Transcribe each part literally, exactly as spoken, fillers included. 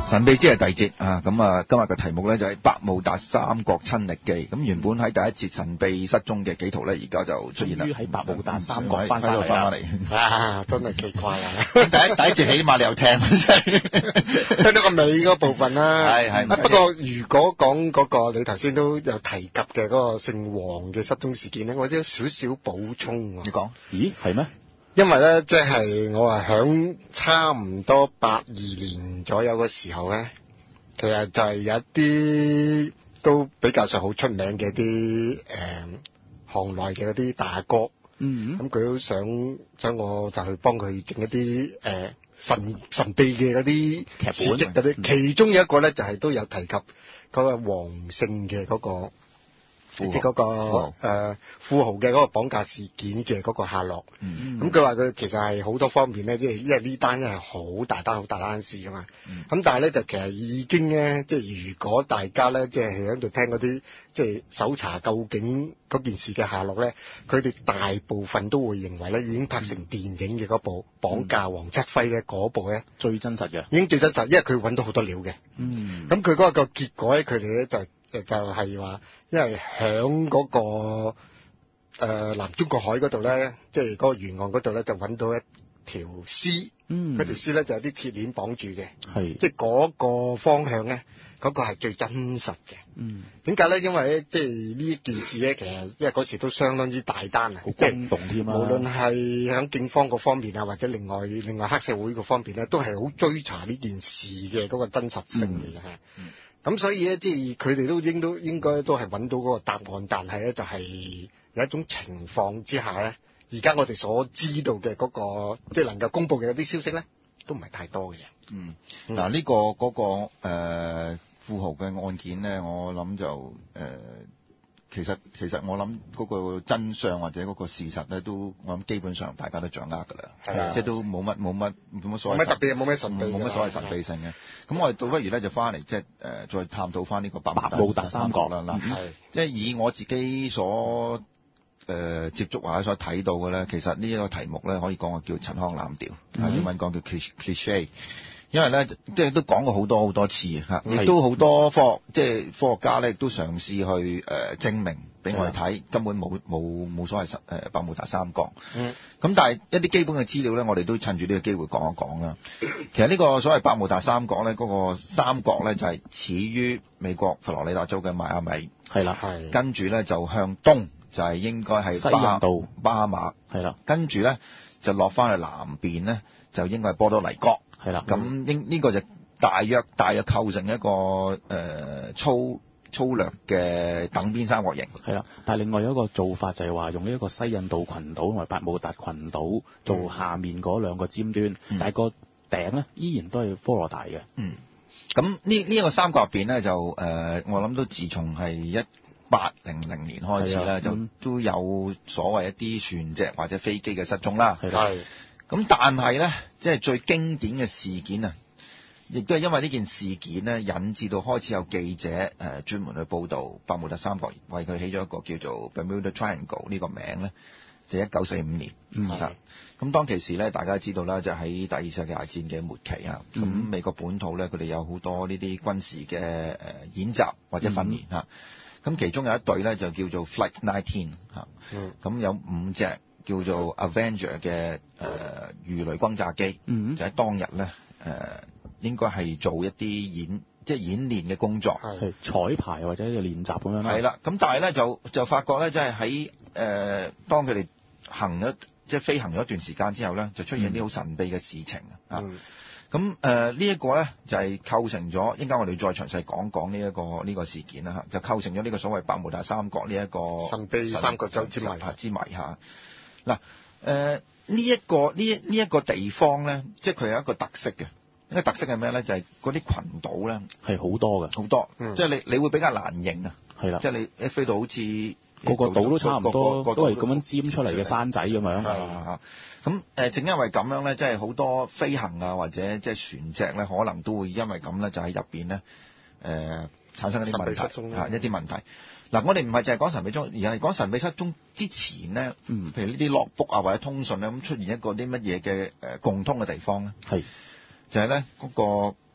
神秘之夜第二節啊，咁啊今日嘅題目咧就係百慕達三角親歷記。咁原本喺第一節神秘失蹤嘅紀陶咧，而家就出現啦。 終於喺百慕達三角翻翻嚟翻嚟啊！真係奇怪啊！ 第一第一節起碼你有聽，真係聽到個尾嗰部分啦。 係係。 不過如果講嗰個你頭先都有提及嘅嗰個姓黃嘅失蹤事件咧，我都有少少補充。 你講？ 咦，係咩？ 因為咧，即係我係響差唔多八二年左右嘅時候咧，其實就係有一啲都比較上好出名嘅啲誒行內嘅嗰啲大哥， 嗯， 咁佢都想想我就去幫佢整一啲誒、呃、神神秘嘅嗰啲劇本事蹟嗰啲， 嗯、 其中有一個咧就係、是、都有提及嗰個黃姓嘅嗰、那個。即係嗰個誒富豪嘅嗰個綁架事件嘅嗰個下落，咁佢話佢其實係好多方面咧，即係因為呢單咧係好大單好大單事噶嘛，咁、嗯、但係咧就其實已經咧，即係如果大家咧即係喺度聽嗰啲即係搜查究竟嗰件事嘅下落咧，佢哋大部分都會認為咧已經拍成電影嘅嗰部綁架黃七輝咧嗰部咧最真實嘅，已經最真實，因為佢揾到好多料嘅， 嗯， 咁佢嗰個結果咧，佢哋咧就。就係話，因為響嗰、那個誒、呃、南中國海嗰度咧，即係嗰個沿岸嗰度咧，就揾到一條絲， 嗯， 嗰條絲咧就有啲鐵鏈綁住嘅， 係， 即係嗰個方向咧，嗰、那個係最真實嘅。 嗯， 點解咧？因為咧，即係呢一件事咧，其實因為嗰時都相當之大單啊， 好轟動添啊！ 無論係響警方嗰方面啊，或者另外另外黑社會嗰方面咧，都係好追查呢件事嘅嗰個真實性嚟嘅嚇。嗯嗯咁所以咧，即係佢哋都應都應該都係揾到嗰個答案，但係咧就係有一種情況之下咧，而家我哋所知道嘅嗰個即係能夠公佈嘅一啲消息咧，都唔係太多嘅。 嗯，嗱、嗯、呢、這個嗰、那個誒、呃、富豪嘅案件咧，我諗就誒。呃其實其實我諗嗰個真相或者嗰個事實咧，都我諗基本上大家都掌握㗎啦，係即係都冇乜冇乜冇乜所謂， 冇乜特別，冇咩神秘， 冇乜所謂神秘性嘅。咁我哋倒不如咧就翻嚟即係誒再探討翻呢個百慕達三角啦嗱，即係以我自己所誒、呃、接觸或者所睇到嘅咧，其實呢一個題目咧可以講話叫陳腔濫調，英文講叫 cliché。因為咧，即係都講過好多好多次嚇，亦都好多科學即係科學家咧，亦都嘗試去誒、呃、證明俾我哋睇，根本冇冇冇所謂誒、呃、百慕達三角。嗯。咁但係一啲基本嘅資料咧，我哋都趁住呢個機會講一講啦。其實呢個所謂百慕達三角咧，嗰、那個三角咧就係始於美國佛羅里達州嘅邁阿密。 係啦，係。跟住咧就向東就係應該係西印度巴哈馬。係啦。跟住咧就落翻去南邊咧，就應該係波多黎各。係啦，咁應呢個就大約大約構成一個誒、呃、粗粗略嘅等邊三角形。 係啦，但係另外有一個做法就係話用呢一個西印度群島同埋百慕達群島做下面嗰兩個尖端，嗯、但係個頂咧依然都係科羅大嘅。 嗯，咁呢呢一個三角入邊咧就誒、呃，我諗都自從係一八零零年開始咧，就都有所謂一啲船隻或者飛機嘅失蹤啦。係。咁但係咧，即係最經典嘅事件啊，亦都係因為呢件事件咧，引致到開始有記者誒、呃、專門去報導百慕達三角，為佢起咗一個叫做 Bermuda Triangle 呢個名咧，就一九四五年。嗯。咁當其時咧，大家知道啦，就喺第二次世界大戰嘅末期啊，咁、嗯、美國本土咧，佢哋有好多呢啲軍事嘅誒演習或者訓練嚇。咁、嗯、其中有一隊咧就叫做 Flight nineteen 嚇。嗯。咁有五隻叫做 Avenger 嘅誒魚雷轟炸機，嗯、就喺當日咧誒、呃、應該係做一啲演即係演練嘅工作， 係彩排或者練習咁樣。 係啦，咁但係咧就就發覺咧，即係喺誒當佢哋行咗即係飛行咗一段時間之後咧，就出現一啲好神秘嘅事情、嗯、啊。咁誒呢一個咧就係、是、構成咗，應該我哋再詳細講講呢一個呢、這個事件啦嚇，就構成咗呢個所謂百慕達三角呢一個神秘三角洲之謎之謎嚇。嗱，誒呢一個呢一呢一個地方咧，即係佢有一個特色嘅，一個特色係咩咧？就係嗰啲群島咧係好多嘅， 好多， 嗯、 即係你你會比較難認啊， 係啦， 即係你一飛到好似個個島都差唔多，個個都係咁樣尖出嚟嘅山仔咁樣。 係咁誒，正因為咁樣咧，即係好多飛行啊或者即係船隻咧，可能都會因為咁咧，就喺入邊咧誒產生一啲問題嚇，一啲問題。嗱，我哋唔係淨係講神秘失蹤，而係講神秘失蹤之前咧，嗯，譬如呢啲落卜啊或者通訊咧，咁出現一個啲乜嘢嘅誒共通嘅地方咧，係就係咧嗰個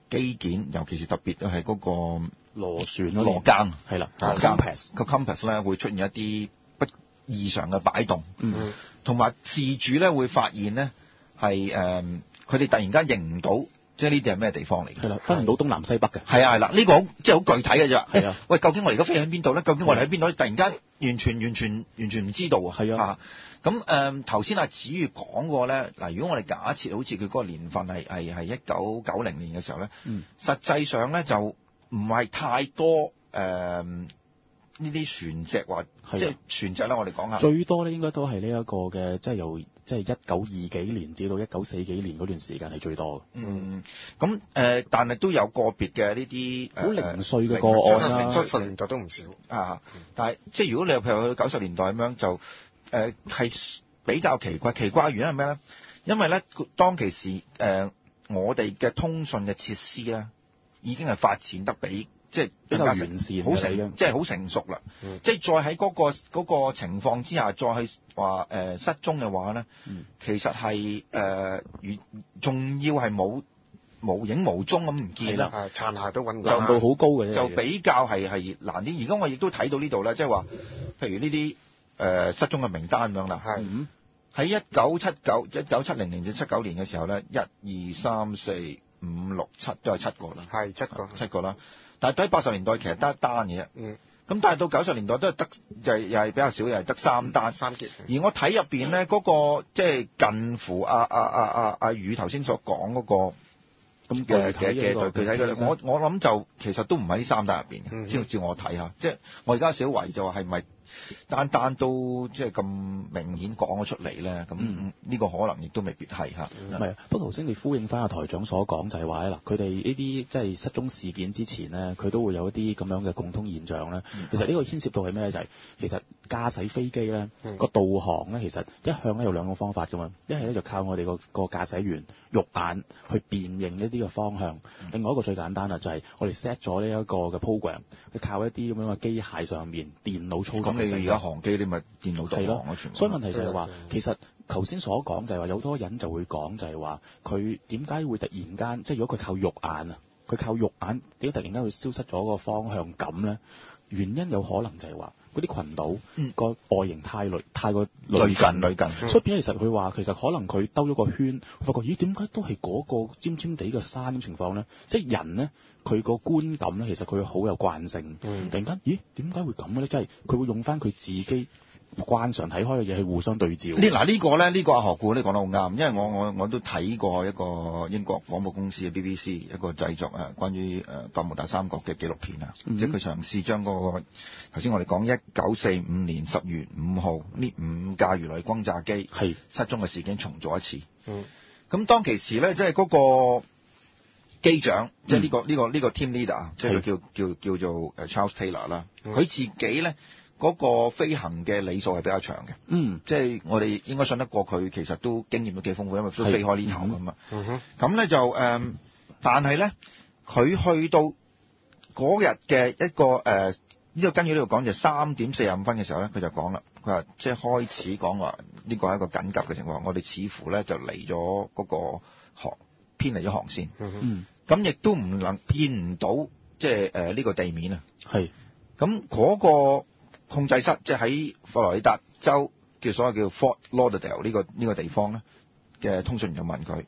機件，尤其是特別係嗰個螺旋螺更係啦， 個 compass 個 compass 咧會出現一啲不異常嘅擺動， 嗯， 同埋事主咧會發現咧係誒佢哋突然間認唔到。即係呢啲係咩地方嚟嘅？ 係啦，分唔到東南西北嘅。 係啊係啦，呢、呢個好即係好具體嘅啫。 係啊， 喂，究竟我哋而家飛喺邊度咧？究竟我哋喺邊度？突然間完全完全完全唔知道啊！ 係啊。 咁誒頭先阿子宇講過咧，嗱，如果我哋假設好似佢嗰個年份係係係一九九零年嘅時候咧， 嗯， 實際上咧就唔係太多誒呢啲船隻話，即係船隻咧，我哋講下最多咧應該都係呢一個嘅，即係由即係一九二幾年至到一九四幾年嗰段時間係最多嘅。 嗯，咁誒、呃，但係都有個別嘅呢啲好零碎嘅個案啦。 七十年代都唔少啊，但係即係如果你譬如去九十年代咁樣，就誒係、呃、比較奇怪。奇怪嘅原因係咩咧？因為咧當其時誒、呃、我哋嘅通訊嘅設施咧已經係發展得比即係比較完善， 好成即係好成熟啦。嗯、即係再喺嗰、嗰個嗰個情況之下，再去話誒、呃、失蹤嘅話咧、嗯，其實係誒仲要係冇無影無蹤咁唔見啦， 殘骸都揾唔到， 難度好高嘅， 就比較係係難啲。而家我亦都睇到呢度咧，即係話譬如呢啲誒失蹤嘅名單咁樣啦。係喺一九七九一九七零年至七九年嘅時候咧，一二三四五六七都係七個啦， 係七個七個啦。但係喺八十年代其實得一單嘅啫。 嗯。 咁但係到九十年代都係得，又係又係比較少，又係得三單三件。 而我睇入邊咧嗰個即係近乎阿阿阿阿阿宇頭先所講嗰個咁嘅嘅嘅具體嘅，我我諗就其實都唔喺呢三單入邊嘅。照照我睇下，即係我而家小維就話係咪單單都即係咁明顯講咗出嚟咧？咁呢個可能亦都未必係嚇。 唔係，不過頭先你呼應翻阿台長所講就係話咧，嗱，佢哋呢啲即係失蹤事件之前咧，佢都會有一啲咁樣嘅共通現象咧。其實呢個牽涉到係咩？就係其實駕駛飛機咧個導航咧，其實一向咧有兩個方法噶嘛。一係咧就靠我哋個個駕駛員肉眼去辨認呢啲嘅方向。另外一個最簡單啦，就係我哋 set 咗呢一個嘅 program，去靠一啲咁樣嘅機械上面電腦操作。 你而家航機你咪電腦導航全部。 所以問題就係話，其實頭先所講就係話，有好多人就會講就係話，佢點解會突然間，即係如果佢靠肉眼啊，佢靠肉眼點解突然間會消失咗個方向感咧？原因有可能就係話嗰啲群島個外形太類太過類近類近，嗯、所以變咗其實佢話其實可能佢兜咗個圈，發覺咦點解都係嗰個尖尖地嘅山咁情況咧？即係人咧，佢個觀感咧，其實佢好有慣性。嗯、突然間咦點解會咁嘅咧？即係佢會用翻佢自己慣常睇開嘅嘢去互相對照。 呢嗱呢個咧，呢、呢個阿何故你講得好啱，因為我我我都睇過一個英國廣播公司嘅 B B C 一個製作啊，關於誒百慕達三角嘅紀錄片啊，嗯、即係佢嘗試將嗰、嗰個頭先我哋講一九四五年十月五號呢五架魚雷轟炸機係失蹤嘅事件重做一次。嗯，咁當其時咧，即係嗰個機長，嗯、即係呢、呢個呢、呢個呢、呢個 team leader，即係佢叫叫叫做誒 Charles Taylor 啦、嗯，佢自己咧。嗰、那個飛行嘅里數係比較長嘅，嗯，即係我哋應該信得過佢，其實都經驗都幾豐富，因為都飛開呢頭㗎嘛。嗯哼，咁咧就誒、呃，但係咧佢去到嗰日嘅一個誒，呢、呃這個跟住呢度講就三點四十五分嘅時候咧，佢就講啦，佢話即係開始講話呢個係一個緊急嘅情況，我哋似乎咧就離咗嗰個航偏離咗航線，嗯，咁亦都唔能見唔到即係誒呢個地面啊，係，咁嗰、那個。控制室即係喺佛羅里達州叫所謂叫 Fort Lauderdale 呢個呢個地方咧嘅通訊員就問佢：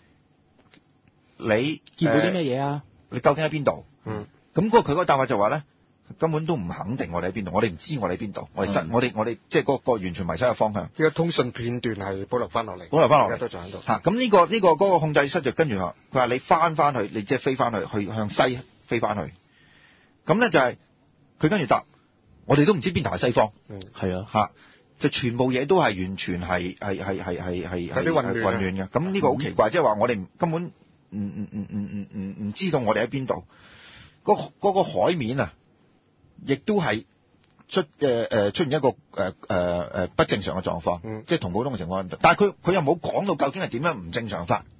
你見到啲咩嘢啊？ 你究竟喺邊度？嗯，咁嗰佢嗰個答法就話咧，根本都唔肯定我哋喺邊度，我哋唔知我哋喺邊度，我哋失、嗯、我哋我哋即係嗰個完全迷失嘅方向。呢個通訊片段係保留翻落嚟， 保留翻落嚟， 而家都仲喺度。 嚇、啊，咁呢、呢個呢、呢個嗰、嗰個控制室就跟住佢話你翻翻去，你即係飛翻去，去向西飛翻去。咁咧就係、是、佢跟住答。我哋都唔知邊頭係西方，嗯，係啊，嚇，就全部嘢都係完全係係係係係係有啲混亂混亂嘅。咁呢個好奇怪，即係話我哋根本唔唔唔唔唔唔唔知道我哋喺邊度。嗰、嗰個海面啊，亦都係出誒誒、呃、出現一個誒誒誒不正常嘅狀況，嗯、即係同普通嘅情況。但係佢佢又冇講到究竟係點樣唔正常法。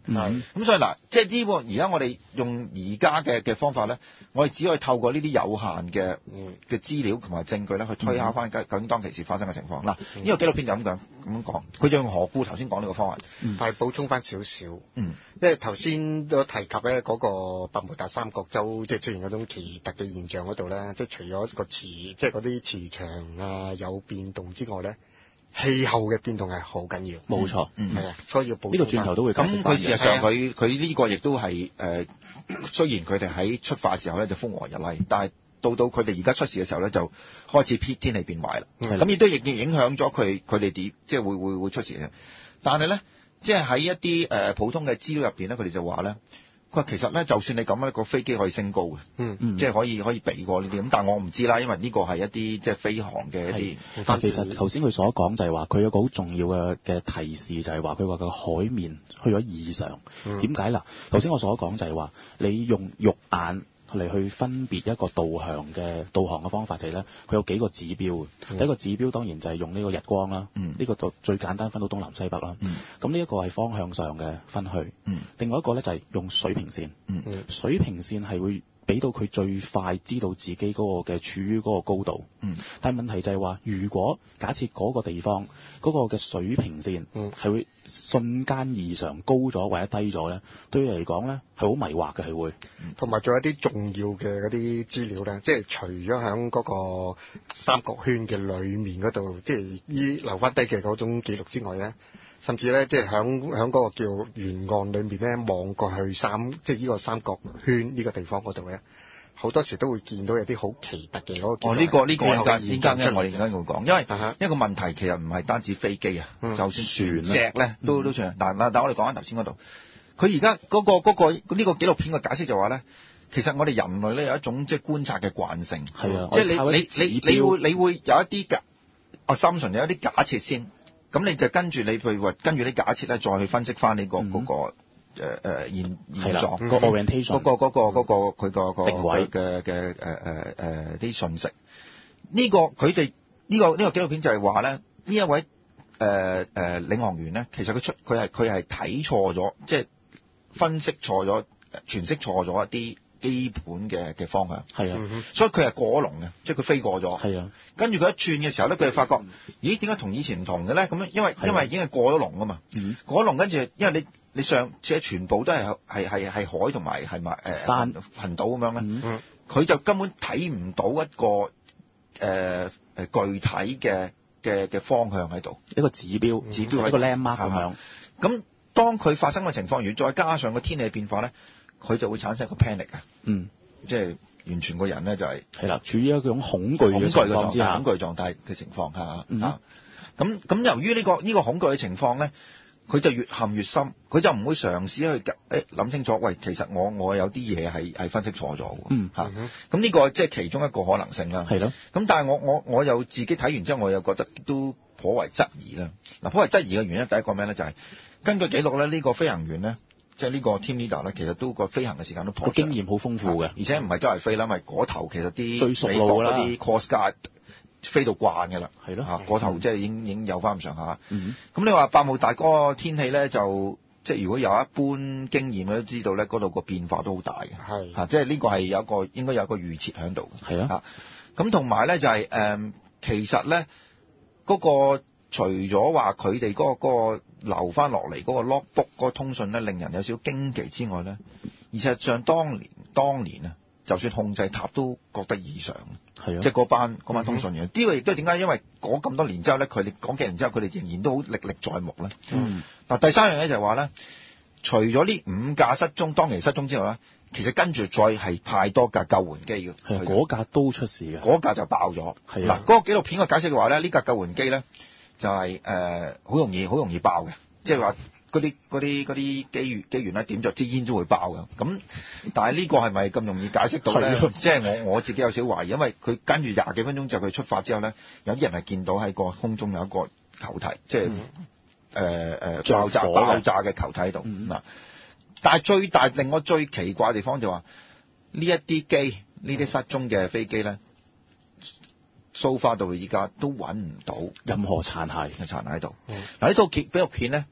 咁、嗯、所以嗱，即係呢個而家我哋用而家嘅嘅方法咧，我哋只可以透過呢啲有限嘅嘅資料同埋證據咧，去推敲翻究竟當其時發生嘅情況。嗱、嗯，呢、這個紀錄片就咁講咁講，佢就用何故頭先講呢個方案， 嗯、但係補充翻少少， 嗯， 因為頭先都提及咧嗰個百慕達三角洲即係出現嗰種奇特嘅現象嗰度咧，即係除咗個磁即係嗰啲磁場啊有變動之外咧。氣候嘅變動係好緊要， 冇錯， 嗯，係啊，所以要補呢個轉頭都會咁佢事實上佢佢呢個亦都係誒，雖然佢哋喺出發嘅時候咧就風和日麗，但係到到佢哋而家出事嘅時候咧就開始偏天氣變壞啦，咁亦都亦影響咗佢佢哋點即係會會會出事嘅。但係咧，即係喺一啲誒、呃、普通嘅資料入邊咧，佢哋就話咧。佢話其實咧，就算你咁咧，個飛機可以升高嘅，嗯嗯，即係可以可以避過呢啲咁，但係我唔知啦，因為呢個係一啲即係飛航嘅一啲。 但其實頭先佢所講就係話，佢有個好重要嘅嘅提示就係話，佢話個海面去咗異常。點解啦？頭先我所講就係話，你用肉眼嚟去分別一個導向嘅導航嘅方法就係咧，佢有幾個指標、嗯、第一個指標當然就係用呢個日光啦，呢、嗯呢個就最簡單分到東南西北啦。咁呢一個係方向上嘅分去。嗯、另外一個咧就係用水平線。嗯、水平線係會俾到佢最快知道自己嗰個嘅處於嗰個高度。嗯、但係問題就係話，如果假設嗰個地方嗰、嗰個嘅水平線係會瞬間異常高咗或者低咗咧，對佢嚟講咧係好迷惑嘅，係會。 同埋仲有一啲重要嘅嗰啲資料咧，即係除咗喺嗰個三角圈嘅裏面嗰度，即係依留翻低嘅嗰種記錄之外咧，甚至咧即係喺喺嗰個叫沿岸裏面咧望過去三，即係呢個三角圈呢個地方嗰度咧，好多時都會見到有啲好奇特嘅嗰個。哦，呢、 呢個呢、呢個依家依家咧，我哋而家會講，因為、uh-huh. 一個問題其實唔係單止飛機啊、嗯，就算船隻咧都都算。但但我哋講翻頭先嗰度，佢而家嗰個嗰、嗰個呢、呢個紀錄片嘅解釋就話咧，其實我哋人類咧有一種即係觀察嘅慣性，係啊，即係你你你你會你會有一啲嘅 assumption，有一啲假設先，咁你就跟住你譬如話跟住啲假設咧，再去分析翻呢、呢個嗰、嗯嗰個。誒、呃、誒現現狀、 那個 orientation 嗰、那個嗰、那個嗰佢個個定位嘅嘅誒誒誒啲信息，呢、這個佢哋呢個呢、這個紀錄片就係話咧，呢一位誒誒、呃呃、領航員咧，其實佢出佢係佢係睇錯咗，即係分析錯咗，詮釋錯咗一啲基本嘅嘅方向。係啊，所以佢係過咗龍嘅，即係佢飛過咗。係啊，跟住佢一轉嘅時候咧，佢就發覺，咦？點解同以前唔同嘅咧？咁樣因為因為已經係過咗龍啊嘛。嗯，過咗龍跟住，因為你。你上次全部都係係係係海同埋係埋誒山群島咁樣咧，佢、嗯、就根本睇唔到一個誒誒、呃、具體嘅嘅嘅方向喺度，一個指標、嗯、指標喺一個 landmark 咁樣。咁當佢發生嘅情況，如果再加上個天氣變化咧，佢就會產生一個 panic 啊，嗯，即係完全個人咧就係係啦，處於一種恐懼嘅狀態，恐懼狀態嘅情況下、嗯、啊。咁咁由於呢、呢個呢、呢個恐懼嘅情況咧。佢就越陷越深，佢就唔會嘗試去誒諗清楚。喂，其實我我有啲嘢係係分析錯咗喎。嗯，嚇、嗯。咁呢個即係其中一個可能性啦。係咯。咁但係我我我又自己睇完之後，我又覺得都頗為質疑啦。嗱，頗為質疑嘅原因，第一個咩咧？就係、是、根據記錄咧，呢、這個飛行員咧，即係呢個 team leader 咧，其實都個飛行嘅時間都頗長，個經驗好豐富嘅，而且唔係周圍飛啦，因為嗰頭其實啲美國嗰啲 coast guard。飛到慣嘅啦，係咯，嚇嗰頭即係已經已經有翻咁上下。咁、嗯、你話百慕達嗰個天氣咧，就即係如果有一般經驗都知道咧，嗰度個變化都好大嘅，係嚇，即係呢個係有一個應該有一個預設喺度嘅，係啊。咁同埋咧就係、是、誒、嗯，其實咧嗰、那個除咗話佢哋嗰個嗰、那個留翻落嚟嗰個 logbook 嗰個通訊咧，令人有少少驚奇之外咧，而實際上當年當年啊。就算控制塔都覺得異常，係啊，即係嗰班嗰班通訊員，呢、嗯這個亦都係點解？因為嗰咁多年之後咧，佢哋講幾年之後，佢哋仍然都好歷歷在目咧。嗯，嗱，第三樣嘢就係話咧，除咗呢五架失蹤當期失蹤之後咧，其實跟住再係派多架救援機嘅，係嗰架都出事嘅，嗰架就爆咗。係嗱，嗰、那個紀錄片嘅解釋嘅話咧，呢架救援機咧就係誒好容易好容易爆嘅，即係話。嗰啲嗰啲嗰啲機員機員咧點著支煙都會爆嘅，咁但係呢個係咪咁容易解釋到咧？即係我我自己有少懷疑，因為佢跟住廿幾分鐘就佢出發之後咧，有啲人係見到喺個空中有一個球體，即係誒誒爆炸爆炸嘅球體喺度嗱。但係最大令我最奇怪嘅地方就話呢一啲機呢啲失蹤嘅飛機咧。so far 到而家都揾唔到任何殘骸嘅殘骸喺度。嗱、嗯，呢套紀錄片咧，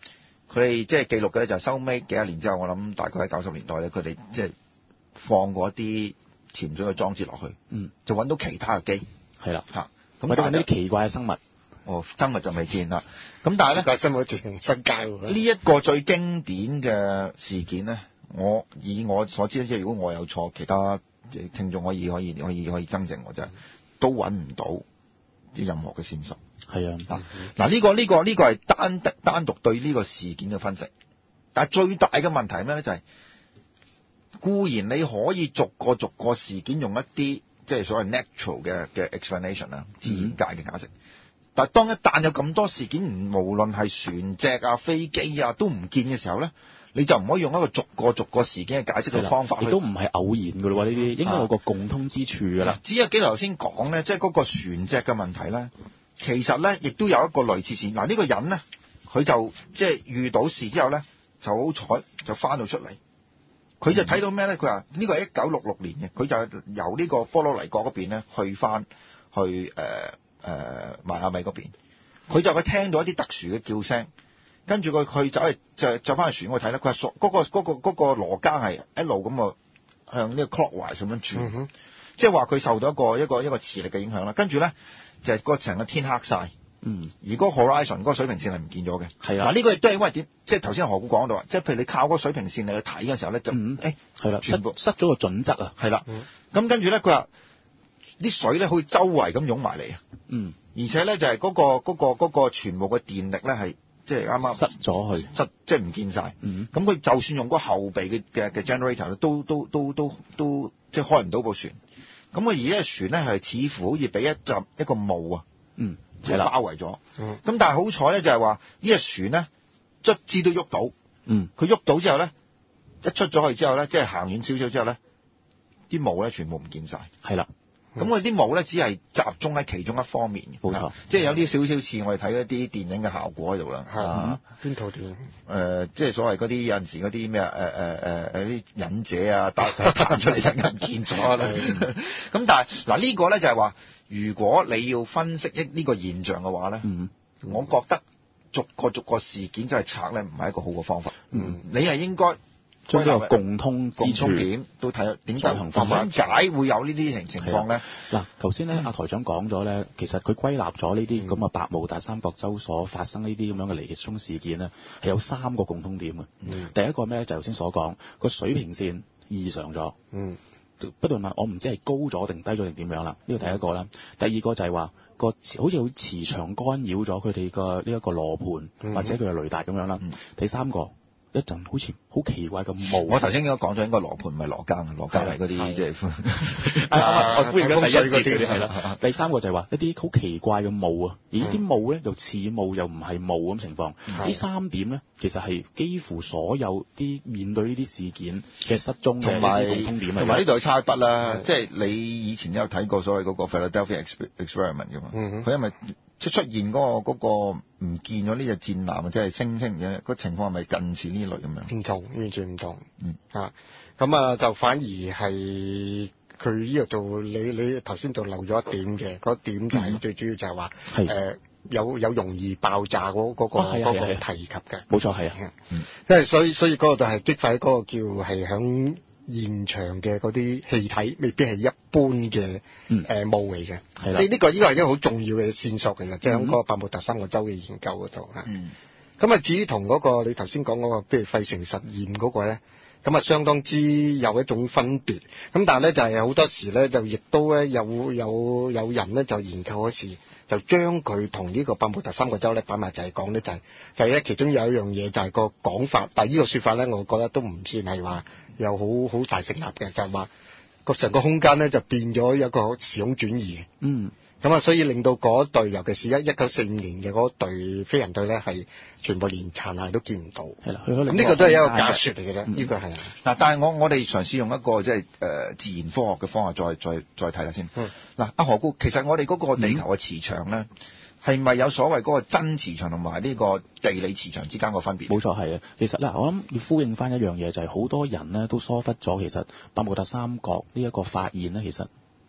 佢哋即係記錄嘅咧就係收尾幾廿年之後，我諗大概喺九十年代咧，佢哋即係放過一啲潛水嘅裝置落去， 嗯， 就揾到其他嘅機， 係啦， 嚇， 咁但係啲奇怪嘅生物， 哦，生物就未見啦。咁但係咧， 奇怪生物直情新界喎。 呢一個最經典嘅事件咧，我以我所知咧，即係如果我有錯，其他聽眾可以可以可以可以更正我就係，都揾唔到啲任何嘅線索。 係啊， 嗱、嗯，呢、呢個呢、呢個呢、呢個係單獨單獨對呢個事件嘅分析，但係最大嘅問題係咩咧？就係、是、固然你可以逐個逐個事件用一啲即係所謂 natural 嘅嘅 explanation 啦，自然界嘅解釋。嗯、但係當一旦有咁多事件，無論係船隻啊、飛機啊都唔見嘅時候咧，你就唔可以用一個逐個逐個事件嘅解釋嘅方法，亦都唔係偶然㗎咯喎，呢啲應該有個共通之處㗎啦。 只有幾頭先講咧，即係嗰個船隻嘅問題咧，其實咧亦都有一個類似事。嗱、這、呢個人咧，佢就即係遇到事之後咧，就好彩就翻到出嚟。佢就睇到咩咧？佢話呢個係一九六六年嘅，佢就由呢個波羅尼角嗰邊咧去翻去誒誒邁阿密嗰邊，佢就佢聽到一啲特殊嘅叫聲，跟住佢佢走去就就翻去船嗰度睇咧。佢話嗰個嗰、嗰個嗰、嗰個羅庚係一路咁啊向呢個 clockwise 咁樣轉，嗯、即係話佢受到一個一個一個磁力嘅影響啦。跟住咧就係個成個天黑晒。嗯，而嗰個 horizon 嗰個水平線係唔見咗嘅，係啦。嗱呢個亦都係因為點？即係頭先何故講到話，即係譬如你靠嗰個水平線你去睇嘅時候咧，就誒係啦，全部失咗個準則啊， 係啦。咁、嗯、跟住咧，佢話啲水咧好似周圍咁湧埋嚟啊。嗯，而且咧就係嗰、嗰個嗰、嗰個嗰、嗰個全部嘅電力咧係即係啱啱失咗去， 失即係唔見晒。嗯，咁佢就算用嗰個後備嘅嘅嘅 generator 咧，都都都都都即係開唔到部船。咁佢而家嘅船咧係似乎好似俾一陣一個霧啊。嗯。即係包圍咗，咁、嗯、但係好彩咧，就係話呢隻船咧，卒之都喐到，嗯，佢喐到之後咧，一出咗去之後咧，即係行遠少少之後咧，啲霧咧全部唔見晒，係啦，咁佢啲霧咧只係集中喺其中一方面，冇錯，即係有啲少少似我哋睇一啲電影嘅效果喺度啦， 係邊套電影？誒、 呃，即係所謂嗰啲有陣時嗰啲咩啊，誒誒誒誒啲忍者啊，彈彈出嚟突然間唔見咗啦，咁但係嗱呢個咧就係話。如果你要分析一呢個現象嘅話咧、嗯，我覺得逐個逐個事件就係拆咧，唔係一個好嘅方法。嗯，你係應該將呢個共通之處點都睇下點解點解會有呢啲情情況咧？ 嗱，頭先咧阿台長講咗咧，其實佢歸納咗呢啲咁嘅百慕達三角洲所發生呢啲咁樣嘅離奇衝事件咧，係有三個共通點嘅。嗯，第一個咩咧？就頭先所講個水平線異常咗。嗯。不論我唔知係高咗定低咗定點樣啦，呢個第一個啦。第二個就係話個好似好磁場干擾咗佢哋個呢一個羅盤、嗯、或者佢嘅雷達咁樣啦、嗯。第三個一陣好似好奇怪嘅霧。 我頭先應該講咗應該羅盤唔係羅庚，羅庚係嗰啲即係我歡迎緊第一節嗰啲係啦。第三個就係話一啲好奇怪嘅霧啊，而呢啲霧咧又似霧又唔係霧咁情況。呢三點咧其實係幾乎所有啲面對呢啲事件嘅失蹤嘅共通點。 同埋呢度係差筆啦，即係你以前都有睇過所謂嗰個 Philadelphia Experiment 㗎嘛。佢、嗯、因為即出現嗰、嗰個嗰、嗰個唔見咗呢隻戰艦啊，即係星星嘅個情況係咪近似呢類咁樣？ 唔同，完全唔同。嗯啊，咁啊就反而係佢呢度做你你頭先就漏咗一點嘅，嗰點就係最主要就係話誒有有容易爆炸嗰、嗰、嗰個嗰、哦嗰個提及嘅。 冇錯係啊， 嗯，因為所以所以嗰個就係激發嗰個叫係響現場嘅嗰啲氣體未必係一般嘅誒霧嚟嘅，係啦，呢呢個呢個係一個好重要嘅線索嚟嘅，即係喺嗰個百慕達三角洲嘅研究嗰度嚇。嗯，咁啊至於同嗰個你頭先講嗰個，譬如費城實驗嗰個咧，咁啊相當之有一種分別。咁但係咧就係好多時咧就亦都咧有有有人咧就研究嗰時就將佢同呢個百慕達三角洲咧擺埋就係講咧就係就係咧其中有一樣嘢就係個講法，但係呢個説法咧我覺得都唔算係話有好好大成立嘅，就係話個成個空間咧就變咗一個時空轉移。嗯。咁啊，所以令到嗰隊，尤其是一一九四五年嘅嗰隊飛人隊咧，係全部連殘骸都見唔到。係啦，咁呢個都係一個假説嚟嘅啫。呢、嗯、個係啊。嗱， 但係我我哋嘗試用一個即係誒自然科學嘅方法再再再睇下先。嗯。嗱，阿何姑，其實我哋嗰個地球嘅磁場咧，係、嗯、咪有所謂嗰個真磁場同埋呢個地理磁場之間個分別？ 冇錯，係啊。其實咧，我諗要呼應翻一樣嘢，就係、是、好多人咧都疏忽咗，其實百慕達三角呢一個發現咧，其實。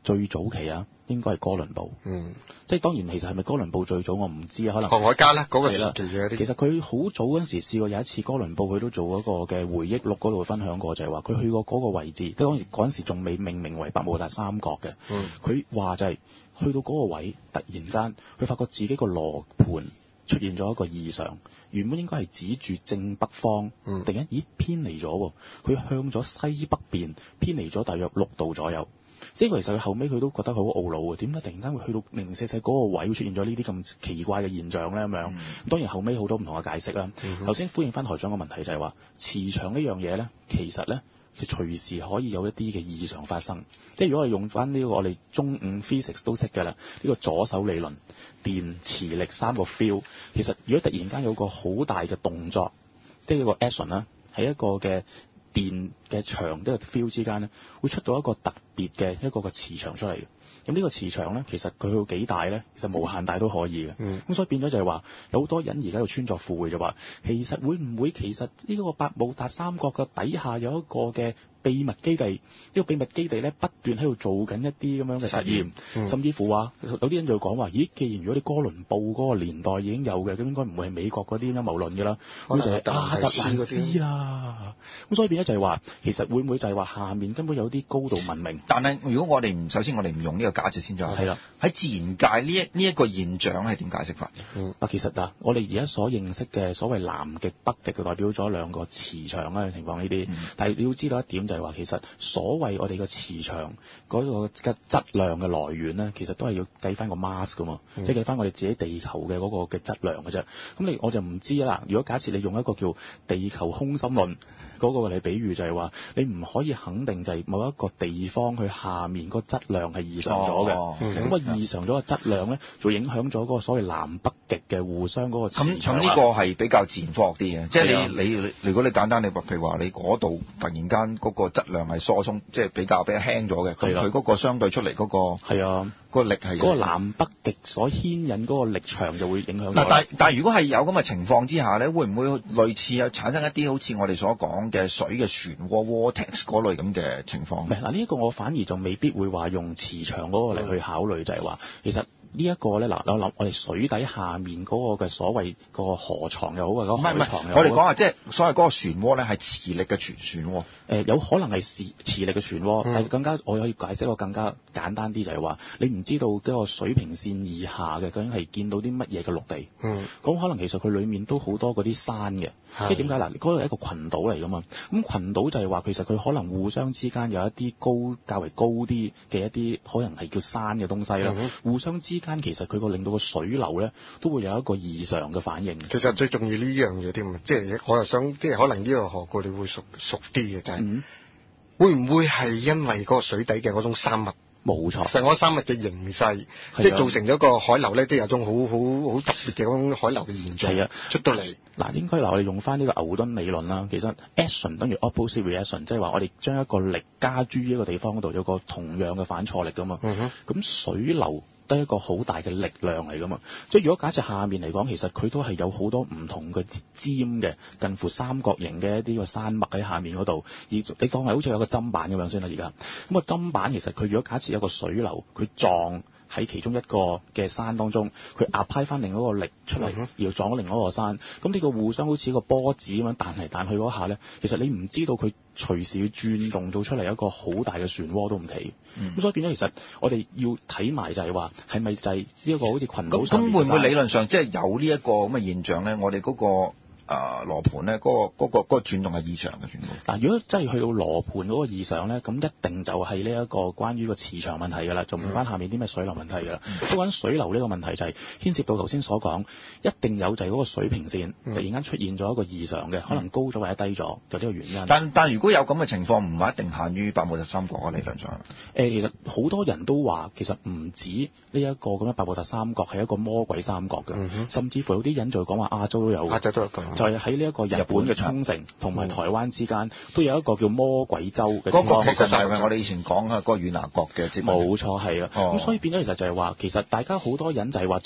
最早期啊，應該係哥倫布。 嗯。 即係當然，其實係咪哥倫布最早我唔知啊，可能。航海家咧嗰個時期嘅啲。 其實佢好早嗰陣時試過有一次哥倫布佢都做嗰個嘅回憶錄嗰度分享過，就係話佢去過嗰個位置，即係當時嗰陣時仲未命名為百慕達三角嘅。嗯。佢話就係去到嗰個位，突然間佢發覺自己個羅盤出現咗一個異常，原本應該係指住正北方，嗯、突然間咦偏離咗喎，佢向咗西北邊偏離咗大約六度左右。呢個其實佢後尾佢都覺得好懊惱嘅，點解突然間會去到零零四四嗰個位會出現咗呢啲咁奇怪嘅現象咧？咁樣、嗯、當然後尾好多唔同嘅解釋啦。頭先、嗯、呼應翻台長嘅問題就係話磁場呢樣嘢咧，其實咧佢隨時可以有一啲嘅異常發生。即係如果我哋用翻呢個我哋中五 physics 都識嘅啦，呢、呢個左手理論電磁力三個 feel， 其實如果突然間有個好大嘅動作，即係一個 action 啦，係一個嘅。電嘅場呢個 feel 之間咧，會出到一個特別嘅一個個磁場出嚟嘅。咁呢個磁場咧，其實佢有幾大咧？其實無限大都可以嘅。嗯。咁所以變咗就係話，有好多人而家度穿鑿附會就話，其實會唔會其實呢個百慕達三角嘅底下有一個嘅秘密基地？呢、這個秘密基地咧不斷喺度做緊一啲咁樣嘅實驗，嗯、甚至乎話有啲人就講話，咦？既然如果你哥倫布嗰個年代已經有嘅，咁應該唔會係美國嗰啲陰謀論嘅啦，咁就係亞特蘭斯啦。咁所以變咗就係話，其實會唔會就係話下面根本有啲高度文明？ 但係如果我哋唔首先我哋唔用呢個假設先就係啦。喺自然界呢一呢一個現象係點解釋法？ 嗯，啊，其實嗱，我哋而家所認識嘅所謂南極、北極，就代表咗兩個磁場嘅情況呢啲。嗯、但係你要知道一點就係話，其實所謂我哋個磁場嗰個嘅質量嘅來源咧，其實都係要計翻個 mass 噶嘛，嗯、即係計翻我哋自己地球嘅嗰個嘅質量嘅啫。咁你我就唔知啦。如果假設你用一個叫地球空心論嗰個嚟比喻，就係話你唔可以肯定就係某一個地方佢下面個質量係異常咗嘅。咁個異常咗個質量咧，就影響咗嗰個所謂南北極嘅互相嗰個磁場。 咁咁呢個係比較自然科學啲嘅，即係你你你，如果你簡單你譬如話你嗰度突然間嗰個質量係疏鬆，即係比較比較輕咗嘅，咁佢嗰個相對出嚟嗰個係啊，個力係嗰個南北極所牽引嗰個力場就會影響。 嗱，但但係如果係有咁嘅情況之下咧，會唔會類似有產生一啲好似我哋所講嘅水嘅漩渦 vortex 嗰類咁嘅情況？ 唔係嗱，呢一個我反而就未必會話用磁場嗰個嚟去考慮，嗯、就係話其實。呢一個咧，嗱，我諗我哋水底下面嗰個嘅所謂個河床又好，或者海床又好， 我哋講下即係所謂嗰個漩渦咧，係磁力嘅漩漩渦。誒、 呃，有可能係磁磁力嘅漩渦，嗯、但係更加我可以解釋一個更加簡單啲，就係話你唔知道嗰個水平線以下嘅究竟係見到啲乜嘢嘅陸地。嗯。咁可能其實佢裡面都好多嗰啲山嘅，即係點解嗱？嗰度係一個群島嚟㗎嘛。咁群島就係話其實佢可能互相之間有一啲高較為高啲嘅一啲可能係叫山嘅東西啦。嗯、互相之間其實佢個令到個水流咧都會有一個異常嘅反應。 其實最重要呢樣嘢添啊，即係我又想即係可能呢個河過你會熟熟啲嘅就係、是，嗯、會唔會係因為嗰個水底嘅嗰種山脈？ 冇錯， 成個山脈嘅形勢，即係造成咗個海流咧，即係有種好好好特別嘅嗰種海流嘅現象。係啊，出到嚟嗱，應該嗱我哋用翻呢個牛頓理論啦。其實 action 等於 opposite reaction，即係話我哋將一個力加諸於一個地方嗰度，有個同樣嘅反錯力噶嘛。嗯哼，咁水流都係一個好大嘅力量嚟噶嘛，即係如果假設下面嚟講，其實佢都係有好多唔同嘅尖嘅近乎三角形嘅一啲個山脈喺下面嗰度，而你當係好似有個砧板咁樣先啦。而家咁個砧板其實佢如果假設有個水流，佢撞喺其中一個嘅山當中，佢壓派翻另一個力出嚟，嗯、然後撞咗另一個山，咁呢個互相好似個波子咁樣彈嚟彈去嗰下咧，其實你唔知道佢隨時要轉動到出嚟一個好大嘅漩渦都唔奇。咁、嗯、所以變咗其實我哋要睇埋就係話係咪就係呢一個好似群島上面嘅山？咁會唔會理論上即係有呢一個咁嘅現象咧？我哋嗰、嗰個。啊、呃、羅盤咧，嗰、嗰個嗰、嗰個嗰、嗰個轉動係異常嘅轉動。嗱，如果真係去到羅盤嗰個異常咧，咁一定就係呢一個關於個磁場問題㗎啦，就唔關下面啲咩水流問題㗎啦。不過、嗯、水流呢個問題就係牽涉到頭先所講，一定有就係嗰個水平線、嗯、突然間出現咗一個異常嘅，可能高咗或者低咗，就呢個原因。 但但如果有咁嘅情況，唔係一定限於百慕達三角嘅理論上。誒、 呃，其實好多人都話，其實唔止呢一個咁樣百慕達三角係一個魔鬼三角嘅，嗯、哼甚至乎有啲人就講話亞洲都有，亞洲都有個。就係喺呢一個日本嘅沖繩同埋台灣之間，都有一個叫魔鬼洲嘅地方。 嗰個其實係咪我哋以前講啊嗰個與那國嘅節目？ 冇錯，係啦。咁、哦、所以變咗其實就係話，其實大家好多人就係話淨係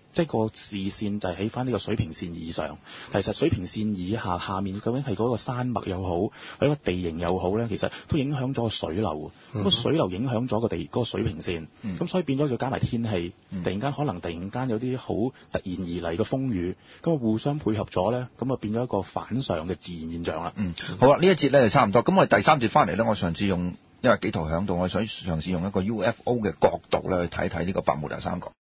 即係個視線就係喺翻呢個水平線以上。其實水平線以下下面究竟係嗰個山脈又好，或者個地形又好咧，其實都影響咗個水流。咁個、嗯、水流影響咗個地嗰、嗰個水平線。咁、嗯、所以變咗再加埋天氣，突然間可能突然間有啲好突然而嚟嘅風雨，咁啊互相配合咗咧，咁啊變咗一個反常嘅自然現象啦。 嗯，好啦，呢一節咧就差唔多。咁我哋第三節翻嚟咧，我上次用因為幾圖響度，我想嘗試用一個 U F O 嘅角度咧去睇睇呢個百慕達三角。